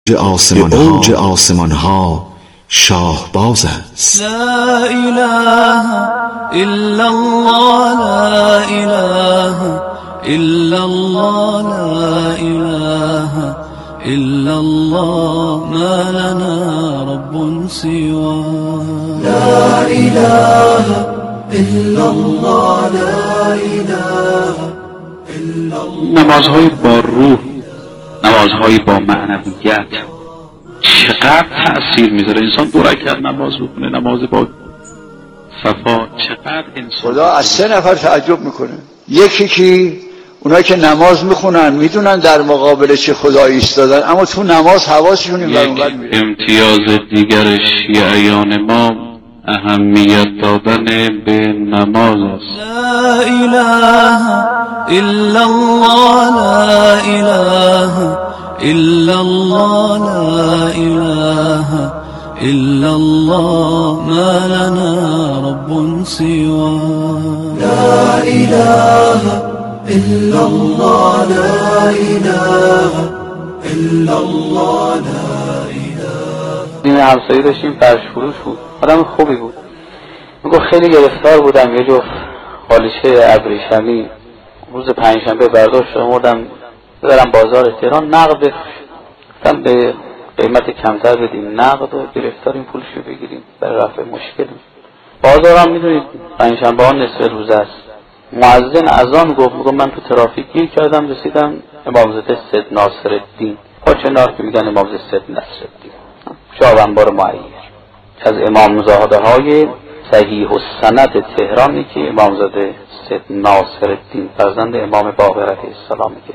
اوج آسمان ها شاهباز است. لا اله الا الله لا اله الا الله لا اله الا الله ما لنا رب سواه. لا اله الا الله لا اله الا الله. نمازهای با روح، نمازهای با معنویت چقدر تأثیر میذاره. انسان 2 رکعت نماز بکنه، نماز با صفا، چقدر انسان خدا از 3 نفر تعجب میکنه. یکی که اونایی که نماز میخونن میدونن در مقابل چه خدایی ایستادن، اما تو نماز حواسشون این ور اون میره. امتیاز دیگر شیعیان ما اهمیت دادن به نماز است. لا اله الا الله لا اله الا الله لا اله الا الله ما لنا رب سواه. لا اله الا الله لا اله الا الله لا اله. این همسایه داشتیم فرش فروش بود، آدم خوبی بود. میگو خیلی گرفتار بودم، یه جفت قالیچه ابریشمی روز پنجشنبه برداشت آوردم ببرم بازار تهران نقد بفروشم. به قیمت کمتر بدیم نقد و گرفتاریم پولشو بگیریم برای رفع مشکلیم. بازارم میدونید پنجشنبه ها نصف روز است. مؤذن اذان گفت، میگم من تو ترافیک گیر کردم رسیدم امامزاده سید ناصرالدین، پاچنار که میگن امامزاده سید ناصرالدین، شاهنبار معیر از امامزاده های صحیح السند تهرانی که امامزاده سید ناصرالدین فرزند امام باقر علیه السلام که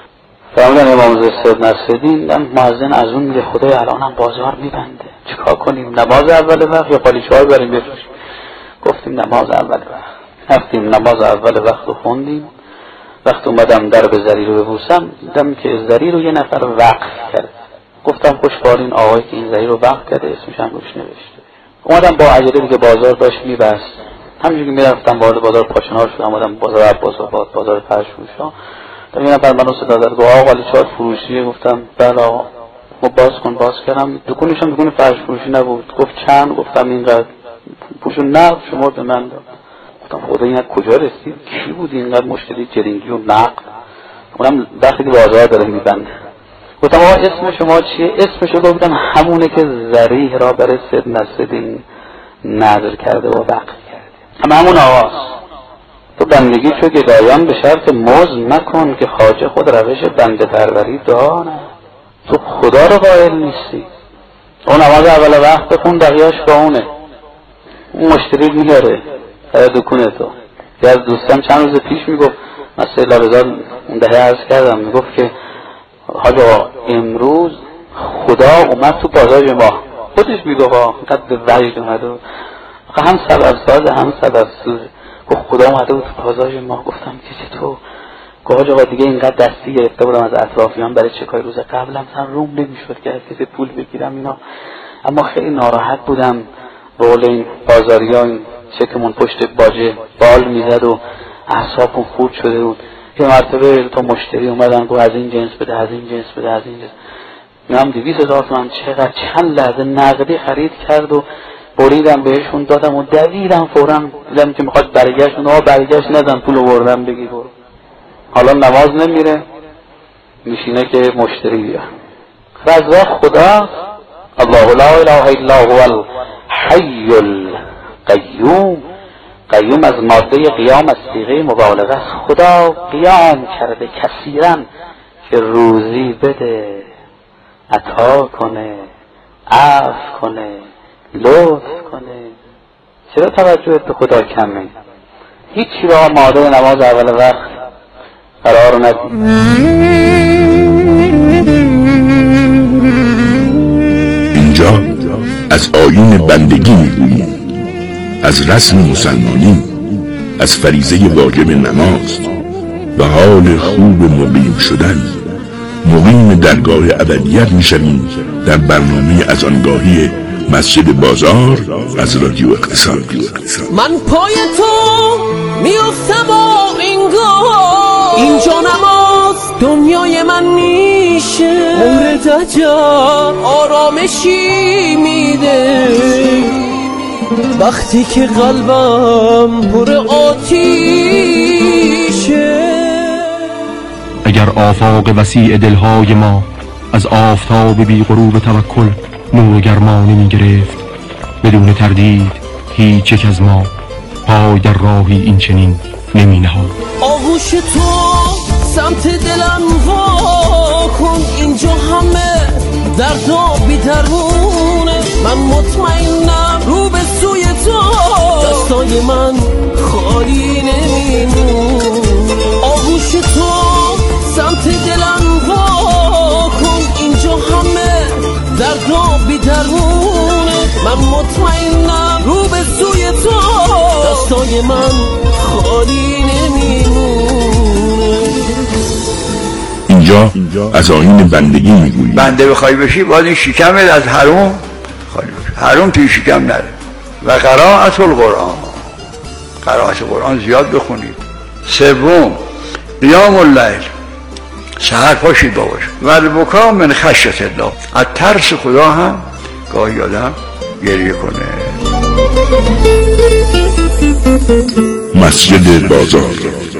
فرمودن امامزاده سید ناصرالدین مؤذن از اون میگه خدای الانم بازار میبنده چیکار کنیم؟ نماز اول وقت یا قالیچه‌ها بریم بفروشیم؟ گفتیم نماز اول وقت. رفتیم نماز اول وقت رو خوندیم. وقت اومدم در به زری رو ببوسم دیدم که زری رو یه نفر وقف کرد. گفتم خوشبالین آقایی که این زری رو وقف کرده، اسمش هم روش نوشته. اومدم با عجله دیگه بازار داشت میبست. همینجوری که میرفتم وارد بازار پاچنار شدم، اومدم بازار عباس آباد، بازار فرش‌فروشا. تا یه نفر منو صدا زد، گفت آقا قالیچه‌ات فروشیه؟ گفتم بله آقا. گفت باز کن. باز کردم، دکونش هم دکون فرش‌فروشی نبود. گفت چند؟ گفتم اینقدر. پولشو نقد شما به من داد. گفتم خدا این کجا رسید؟ کی بود اینقدر مشتری جرینگی و نقد؟ اونم وقتی که بازار داره میبنده. گفتم آقا اسم شما چیه؟ اسمشو گفتم همونه که ذریح را برای سید نصرالدین نذر کرده و وقف کرده، همون آقاست. تو بندگی چو گدایان به شرط مزد مکن که خواجه خود روش بنده پروری دانه. تو خدا رو قائل نیستی. اون نماز اول وقت بخون، بقیه‌اش با اونه. اون مشتری میاره در دکونه تو. یه از دوستم چند روز پیش میگفت، مثلا لبزار اون دهه عرض کردم، میگفت که حاج آقا امروز خدا اومد تو بازار ما. خودش میگفت قد به وجد اومده، هم سبب ساز هم سبب سوز. گفت خدا اومده بود تو بازار ما. گفتم که چطور؟ گفت حاج آقا دیگه اینقدر دستی گرفته بودم از اطرافیان برای چکای روز قبلم، مثلا روم نمیشد که از کسی پول بگیرم اینا، اما خیلی ناراحت بودم. رول این بازاریا این چکمون پشت باجه بال میزد و اعصابم خورد شده بود. یه مرتبه تا مشتری اومدن گفت از این جنس بده، از این جنس بده، از این جنس. میگم 200,000 تومان چقدر؟ چند لحظه نقدی خرید کرد و بریدم بهشون دادم و دویدم فوراً. دیدم که میخواد برگشت، اونها برگشت نزن پول آوردم بگی برو. حالا نماز نمیره، میشینه که مشتری بیاد. رضا خدا الله لا اله الا هو الحی القیوم. قیوم از ماده قیام از صیغه مبالغه است. خدا قیام کرده کثیرا که روزی بده، عطا کنه، عفو کنه، لطف کنه. چرا توجهت به خدا کمه؟ هیچی را آماده نماز اول وقت قرار ندید. اینجا از آیین بندگی میگوییم، از رسم مسلمانی، از فریضه واجب نماز و حال خوب مقیم شدن. مقیم درگاه ابدیت میشویم در برنامه از آنگاهی مسجد بازار از رادیو اقتصاد. من پای تو میافتم و اینجا نماز توست دنیای من میشه، مهر دجال آرامشی میده وقتی که قلبم پر آتیشه. اگر آفاق وسیع دلهای ما از آفتاب بی غروب توکل نور گرمانه می گرفت، بدون تردید هیچ یک از ما پای در راهی این چنین نمی نهاد. آغوش تو سمت دلم وا کن، اینجا همه دردا بی درمونه، من مطمئنم رو به سوی تو دستای من خالی نمیمونه. آغوش تو سمت دلم وا کن، اینجا همه دردا بی درمونه، من مطمئنم رو به سوی تو دستای من خالی نمیمونه. اینجا از آیین بندگی میگویی. بنده بخوای بشی باید این شکمت از حرام خالی بشه، حرام توی شکم نره. و قرائت القرآن، قرائت قرآن زیاد بخونید. سوم قیام اللیل، سحر پاشید باباش. و البکا من خشیت الله، از ترس خدا هم گاهی آدم گریه کنه. مسجد بازار.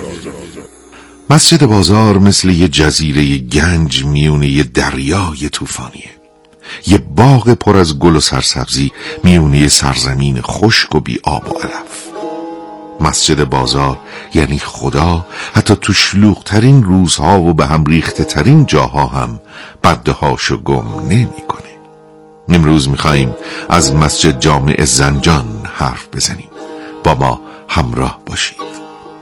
مسجد بازار مثل یه جزیره گنج میونه یه دریای طوفانیه، یه باغ پر از گل و سرسبزی میونه یه سرزمین خشک و بی آب و علف. مسجد بازار یعنی خدا حتی تو شلوغ ترین روزها و به هم ریخته ترین جاها هم بدهاشو گم نمی کنه. امروز میخواییم از مسجد جامع زنجان حرف بزنیم. با ما همراه باشید.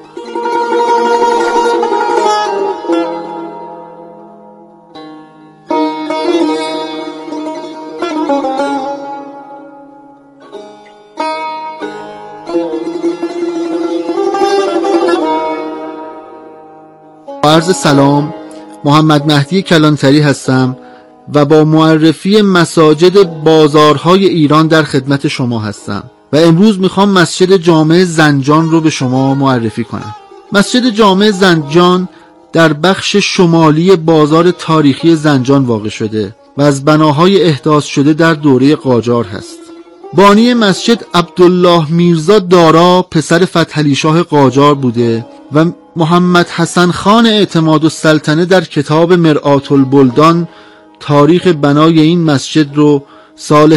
عرض سلام، محمد مهدی کلانتری هستم و با معرفی مساجد بازارهای ایران در خدمت شما هستم و امروز میخوام مسجد جامع زنجان رو به شما معرفی کنم. مسجد جامع زنجان در بخش شمالی بازار تاریخی زنجان واقع شده و از بناهای احداث شده در دوره قاجار هست. بانی مسجد عبدالله میرزا دارا پسر فتحعلی شاه قاجار بوده و محمد حسن خان اعتمادالسلطنه در کتاب مرآت البلدان تاریخ بنای این مسجد رو سال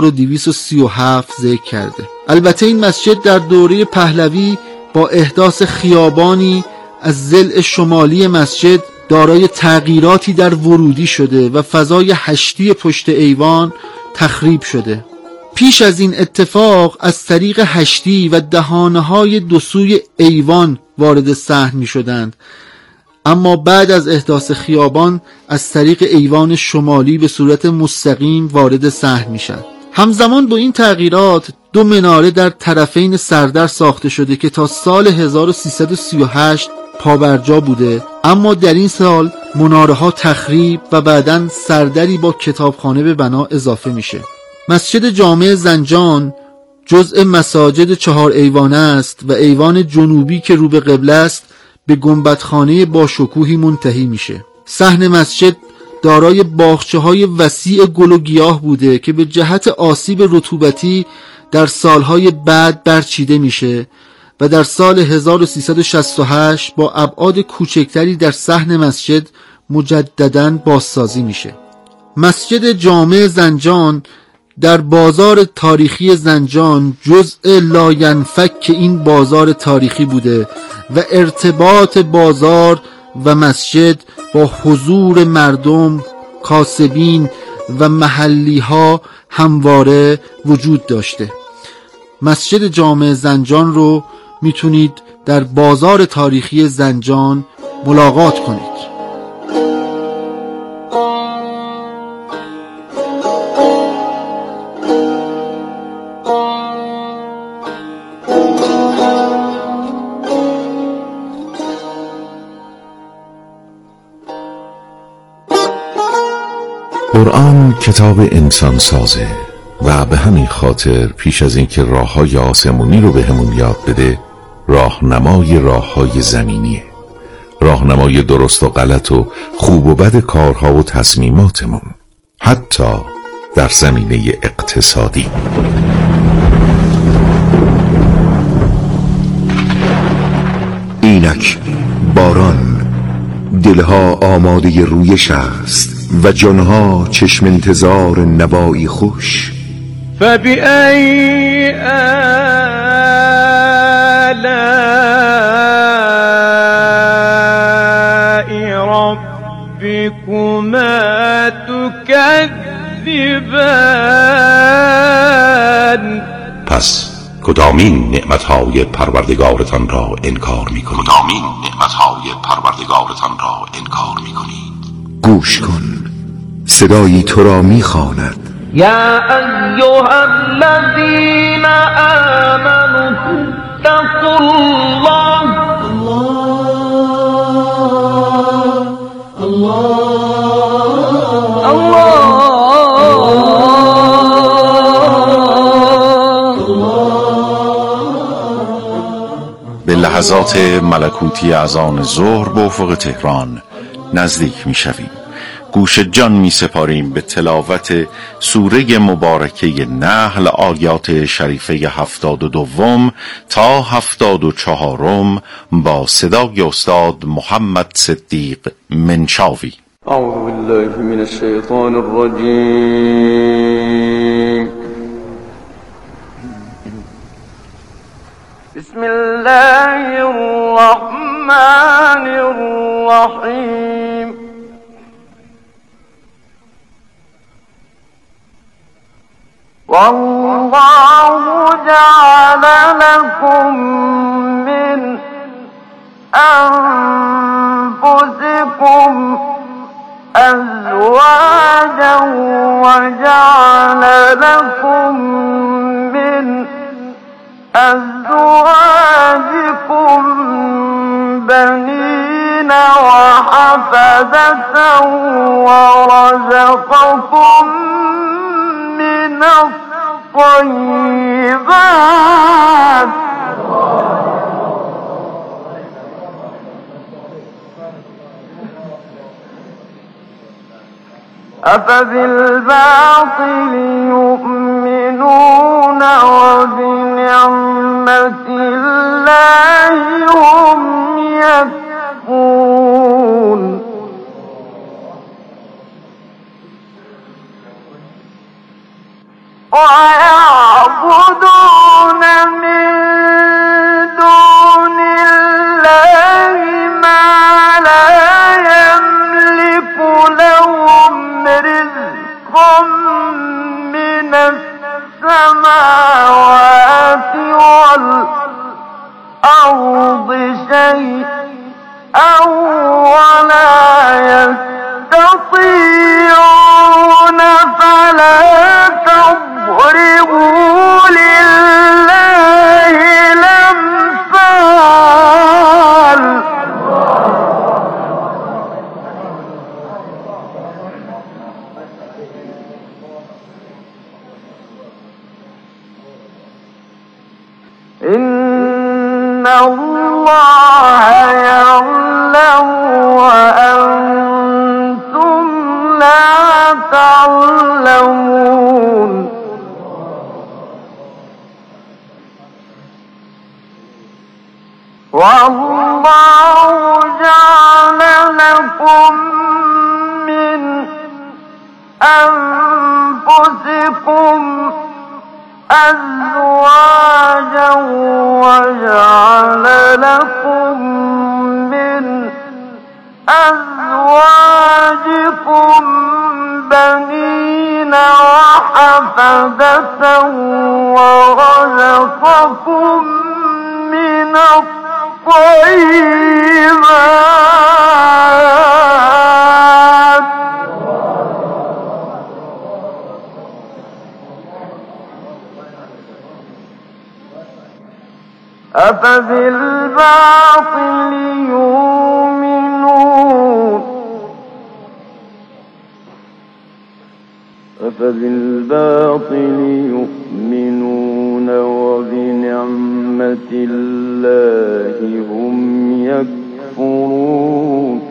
1237 ذکر کرده. البته این مسجد در دوره پهلوی با احداث خیابانی از ضلع شمالی مسجد دارای تغییراتی در ورودی شده و فضای هشتی پشت ایوان تخریب شده. پیش از این اتفاق از طریق هشتی و دهانه‌های دو سوی ایوان وارد صحن می شدند، اما بعد از احداث خیابان از طریق ایوان شمالی به صورت مستقیم وارد صحن می شد. همزمان با این تغییرات دو مناره در طرفین سردر ساخته شده که تا سال 1338 پابرجا بوده، اما در این سال مناره ها تخریب و بعداً سردری با کتابخانه به بنا اضافه میشه. مسجد جامع زنجان جزء مساجد 4 ایوانه است و ایوان جنوبی که رو به قبله است به گنبدخانه با شکوهی منتهی میشه. صحن مسجد دارای باغچه‌های وسیع گل و گیاه بوده که به جهت آسیب رطوبتی در سالهای بعد برچیده میشه و در سال 1368 با ابعاد کوچکتری در صحن مسجد مجدداً بازسازی میشه. مسجد جامع زنجان در بازار تاریخی زنجان جزء لاینفک این بازار تاریخی بوده و ارتباط بازار و مسجد با حضور مردم، کاسبین و محلی ها همواره وجود داشته. مسجد جامع زنجان رو میتونید در بازار تاریخی زنجان ملاقات کنید. قرآن کتاب انسان سازه و به همین خاطر پیش از اینکه راه‌های آسمونی رو بهمون یاد بده راهنمای راه‌های زمینیه. راهنمای درست و غلط و خوب و بد کارها و تصمیماتمون، حتی در زمینه اقتصادی. اینک باران، دلها آماده رویش است و جانها چشم انتظار نوایی خوش. فبأي آلاء ربكما تكذبان؟ پس کدامین نعمتهای پروردگارتان را انکار می‌کنید؟ گوش کن، صدایی تو را می‌خواند. یا ایها الذین آمنوا اتقوا الله. به لحظات ملکوتی اذان ظهر به افق تهران نزدیک می شویم. گوش جان می سپاریم به تلاوت سوره مبارکه نحل، آیات شریفه 72 تا 74 با صدای استاد محمد صدیق منشاوی. اعوذ بالله من الشیطان الرجیم. بسم الله الرحمن الرحیم. والله جعل لكم من أنفسكم أزواجا وجعل لكم من أزواجكم بنين وحفدة ورزقكم من الطيبات أفبالباطل يؤمنون وبنعمة الله هم يكفرون. ويعبدون من دون الله ما لا يملك لهم رزقا من السماوات والأرض شيئا ولا يستطيعون فلا تضربوا لله الأمثال. إن الله يعلم وأنتم لا تعلمون. والله جعل لكم من أنفسكم أزواجا وجعل لكم من أزواجكم بنين وحفدة ورزقكم من الطيبات أفبالباطل يؤمنون وبنعمة الله هم يكفرون. يكفرون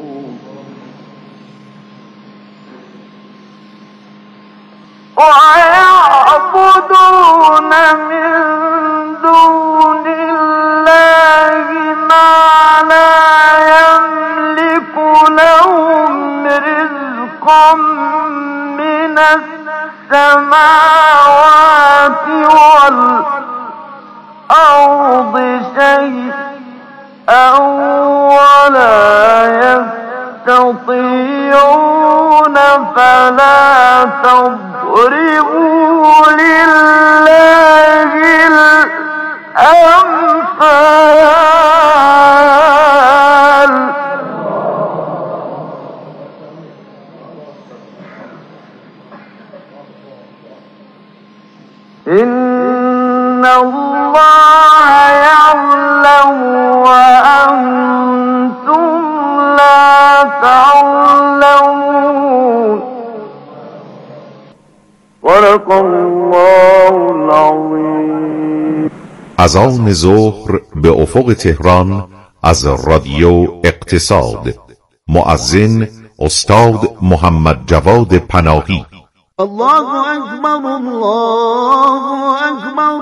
ويعبدون من دون الله ما لا يملك لهم رزقا من السماوات والأرض شيئا ولا يستطيعون فلا تضربوا لله الأمثال إن الله يعلم وأنتم لا تعلمون صدق الله العظيم. اذان ظهر به افق تهران از رادیو اقتصاد. مؤذن استاد محمد جواد پناهی. الله أكبر الله أكبر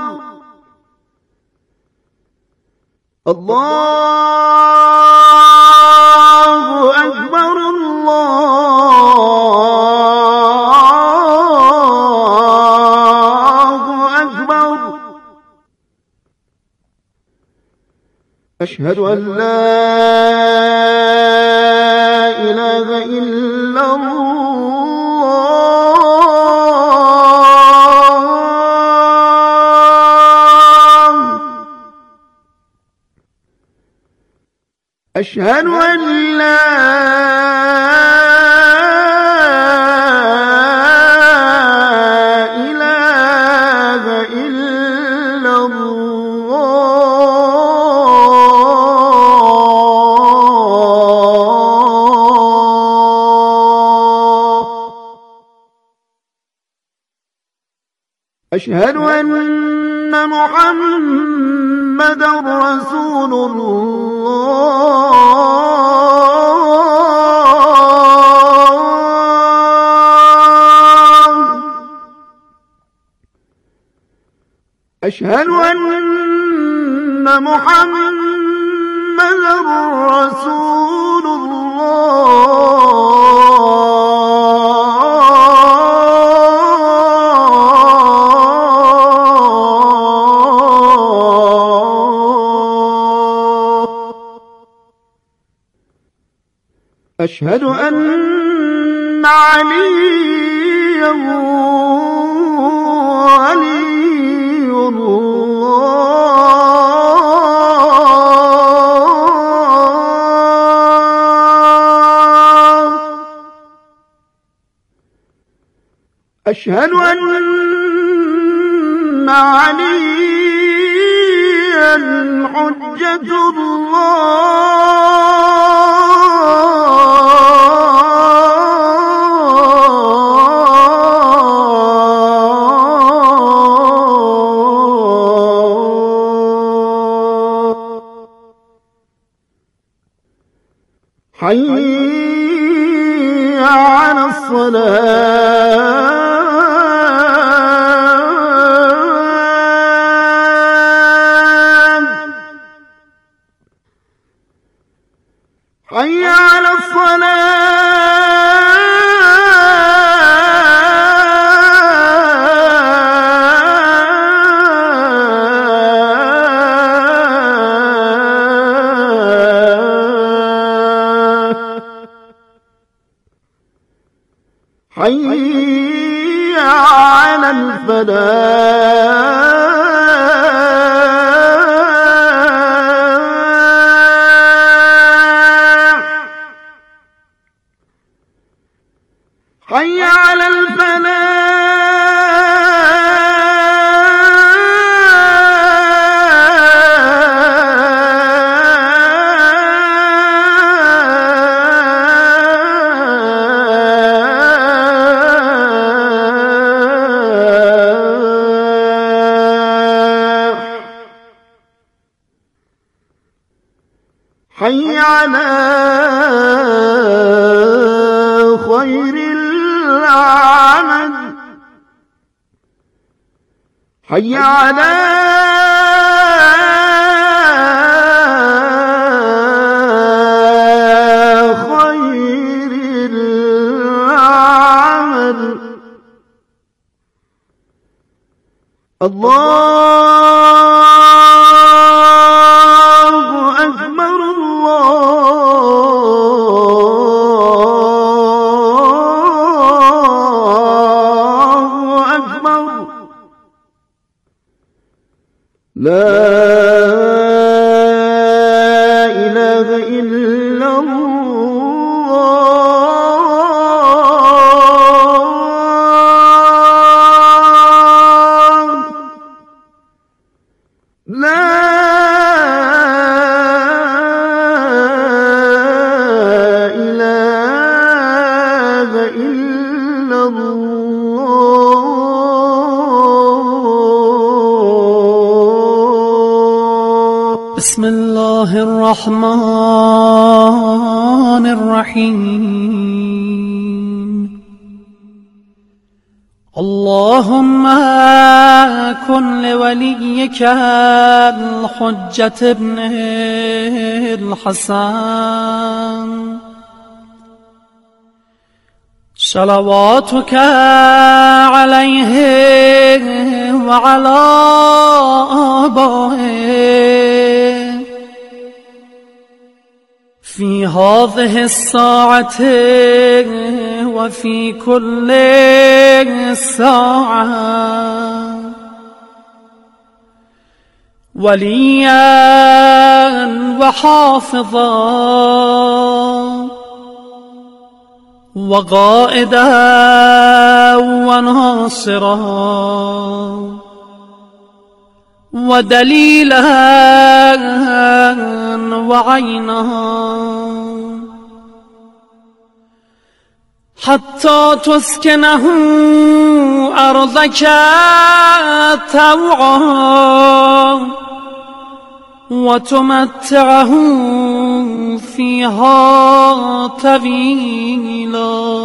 الله أكبر الله أكبر أشهد أن لا إله إلا الله أشهد أن لا إله إلا الله أشهد أن محمدا رسول الله أشهد أن محمدا رسول الله أشهد أن عليا ولي الله أشهد أن عليا حجة الله حي على الصلاة حي على الصلاة حي على الفلاح حي على الفلاح حي على خير العمل حي على خير العمل الله أكبر الله أكبر لا إله إلا الله لا إله إلا الله بسم الله الرحمن الرحيم اللهم كن لوليك الحجة ابن الحسن صلواتك عليه وعلى آبائه في هذه الساعة وفي كل ساعة وليا وحافظا وقائدا وناصرا ودليلا وعينا حتى تسكنه أرضك طوعا وتمتعه فيها طويلا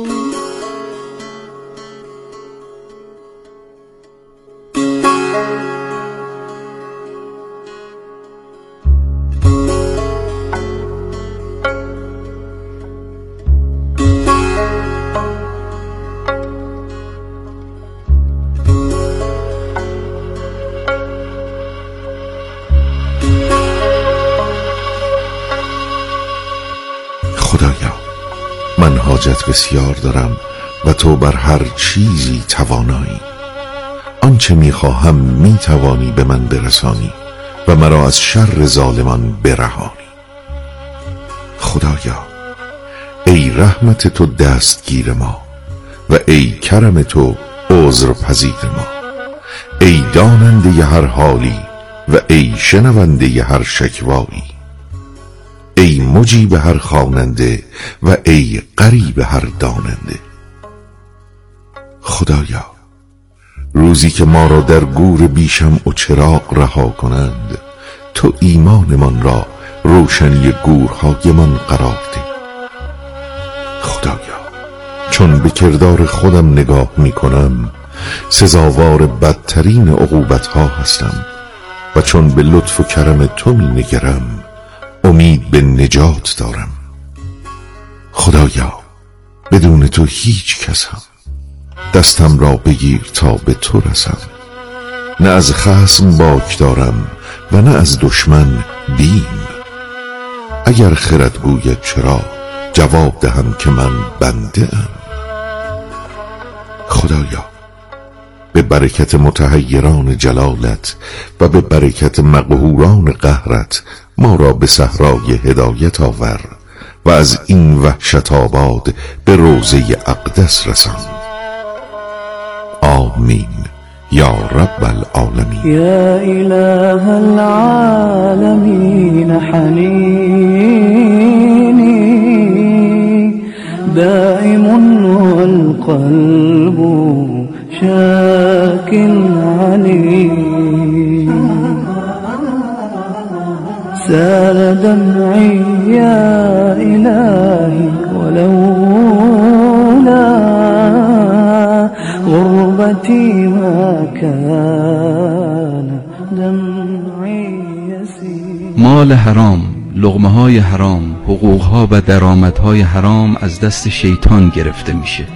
من حاجت بسیار دارم و تو بر هر چیزی توانایی. آنچه میخواهم میتوانی به من برسانی و مرا از شر ظالمان برهانی. خدایا، ای رحمت تو دستگیر ما و ای کرم تو عذر پذیر ما. ای داننده هر حالی و ای شنونده هر شکوایی. ای مجیب هر خواننده و ای قریب هر داننده. خدایا، روزی که ما را در گور بیشم و چراغ رها کنند، تو ایمانمان را روشنی گورهایمان قرار ده. خدایا، چون به کردار خودم نگاه می کنم سزاوار بدترین عقوبتها هستم و چون به لطف و کرم تو می نگرم امید به نجات دارم. خدایا، بدون تو هیچ کسم. دستم را بگیر تا به تو رسم. نه از خصم باک دارم و نه از دشمن بیم. اگر خرد گوید چرا، جواب دهم که من بنده ام. خدایا، به برکت متحیران جلالت و به برکت مقهوران قهرت ما را به صحرای هدایت آور و از این وحشت آباد به روضه اقدس رسان. آمین یا رب العالمین. یا اله العالمین حنینی دائم والقلب شاك عليم زاد دمعي يا إلهي ولولا غربتي ما كان دمعي يسيل. مال حرام، لقمه های حرام، حقوق ها و درآمد های حرام از دست شیطان گرفته میشه.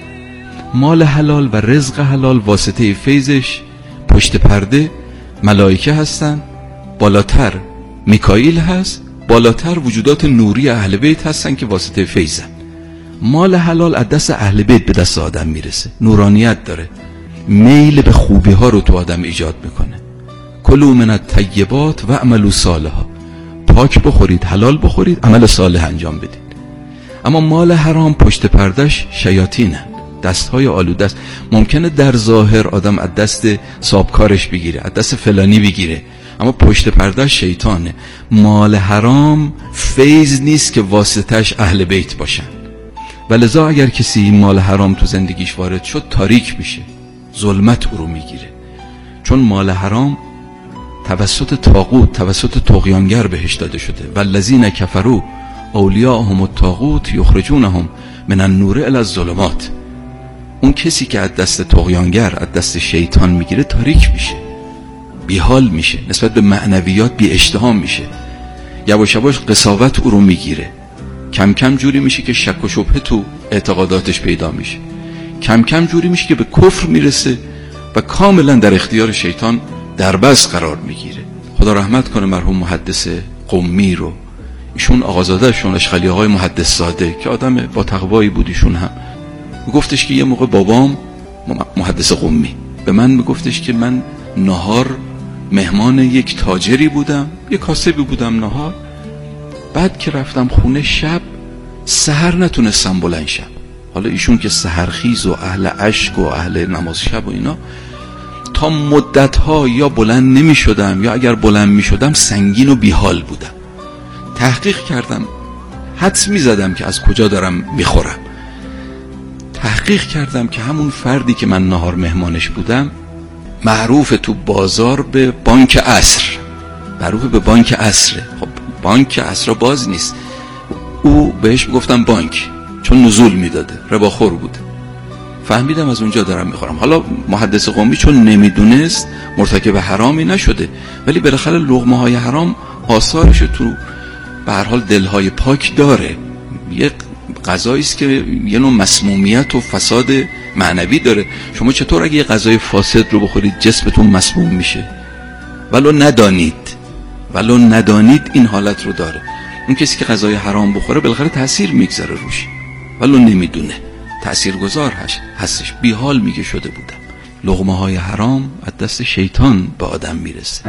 مال حلال و رزق حلال واسطه فیضش پشت پرده ملائکه هستن، بالاتر میکائیل هست، بالاتر وجودات نوری اهل بیت هستن که واسطه فیضن. مال حلال از دست اهل بیت به دست آدم میرسه، نورانیت داره، میل به خوبی ها رو تو آدم ایجاد میکنه. کلوا من الطیبات و اعملوا صالحا، پاک بخورید، حلال بخورید، عمل صالح انجام بدید. اما مال حرام پشت پردش شیاطینه، دستهای آلوده است. ممکنه در ظاهر آدم از دست صاحبکارش بگیره، از دست فلانی بگیره، اما پشت پردش شیطانه. مال حرام فیض نیست که واسطش اهل بیت باشن، ولذا اگر کسی مال حرام تو زندگیش وارد شد تاریک میشه، ظلمت او رو میگیره. چون مال حرام توسط طاغوت، توسط طغیانگر بهش داده شده. والذین کفروا اولیاءهم الطاغوت یخرجونهم من النور الی الظلمات. اون کسی که از دست طغیانگر، از دست شیطان میگیره تاریک میشه، بیحال میشه، نسبت به معنویات بی اشتها میشه، یواش یواش قساوت او رو میگیره، کم کم جوری میشه که شک و شبهه تو اعتقاداتش پیدا میشه، کم کم جوری میشه که به کفر میرسه و کاملا در اختیار شیطان در بس قرار میگیره. خدا رحمت کنه مرحوم محدث قمی رو. ایشون آقازادهشون اشخلی آقای محدث زاده که آدم با تقوایی بود، ایشون هم گفتش که یه موقع بابام محدث قمی به من میگفتش که من نهار مهمان یک تاجری بودم، یک کاسبی بودم نهار، بعد که رفتم خونه شب سحر نتونستم بلند شب. حالا ایشون که سحرخیز و اهل عشق و اهل نماز شب و اینا، تا مدتها یا بلند نمی شدم یا اگر بلند می شدم سنگین و بیحال بودم. تحقیق کردم، حدس می زدم که از کجا دارم می خورم. تحقیق کردم که همون فردی که من نهار مهمانش بودم معروف تو بازار به بانک عصر، معروف به بانک عصره. خب بانک عصر باز نیست، او بهش گفتم بانک چون نزول میداده، رباخور بود. فهمیدم از اونجا دارم میخورم. حالا محدث قمی چون نمیدونست مرتکب حرامی نشده، ولی بالاخره لقمه های حرام آثارش تو به هر حال دلهای پاک داره. یه غذایی است که یه نوع مسمومیت و فساد معنوی داره. شما چطور اگه یه غذای فاسد رو بخورید جسمتون مسموم میشه؟ ولو ندانید این حالت رو داره. اون کسی که غذای حرام بخوره بالاخره تأثیر میگذاره روش، ولو نمیدونه تأثیرگذار هستش. بیحال میگه شده بودم. لقمه های حرام از دست شیطان به آدم میرسه.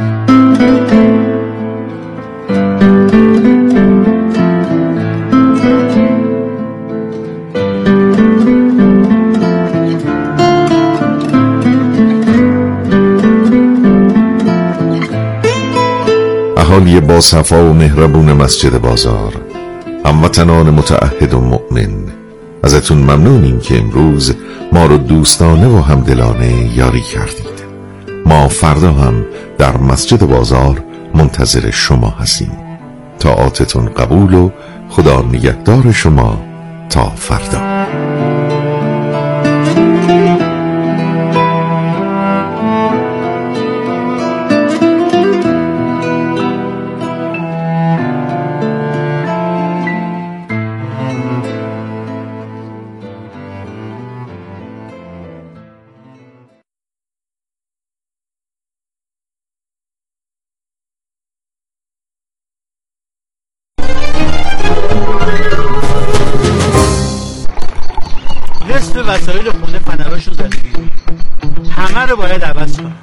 اهالی با صفا و مهربون مسجد بازار، هموطنان متعهد و مؤمن، ازتون ممنونیم که امروز ما رو دوستانه و همدلانه یاری کردید. ما فردا هم در مسجد بازار منتظر شما هستیم. طاعاتتون قبول و خدا نگهدار شما تا فردا. نصف وسایل خونه فنراشو زده بیرون، همه رو باید عوض کنم.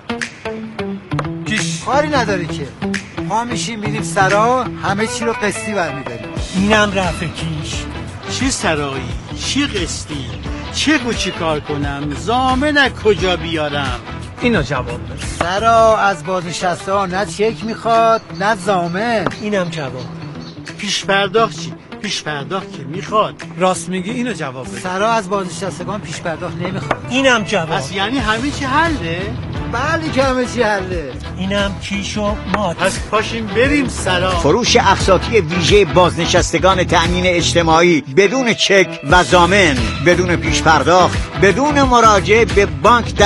کاری نداری که ما میشیم میریم سرا، همه چی رو قسطی برمیداریم. اینم رفع کیش. چی سرایی؟ چی قسطی؟ چی کار کنم؟ ضامن کجا بیارم؟ اینو جواب بده. سرا از بازنشسته ها نه چک میخواد نه ضامن. اینم جواب. پیش پرداخت چی؟ پیش پرداخت که میخواد. راست میگی، اینو جواب بده. سرا از بازنشستگان پیش پرداخت نمیخواد. اینم جواب. پس یعنی همه چی حله؟ بله که همه چی حله. اینم کیش و مات. پس پاشیم بریم سرا. فروش اقساطی ویژه بازنشستگان تأمین اجتماعی بدون چک و ضامن، بدون پیش پرداخت، بدون مراجعه به بانک.